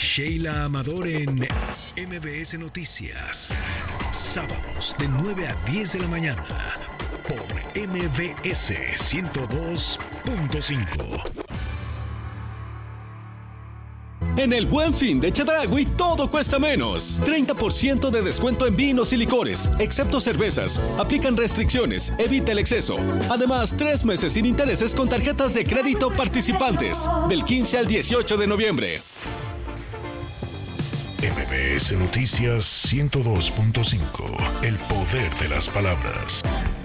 Sheila Amador en MBS Noticias. Sábados de 9 a 10 de la mañana por MBS 102.5. En el Buen Fin de Chedraui todo cuesta menos. 30% de descuento en vinos y licores, excepto cervezas. Aplican restricciones, evita el exceso. Además, 3 meses sin intereses con tarjetas de crédito participantes. Del 15 al 18 de noviembre. MBS Noticias 102.5. El poder de las palabras.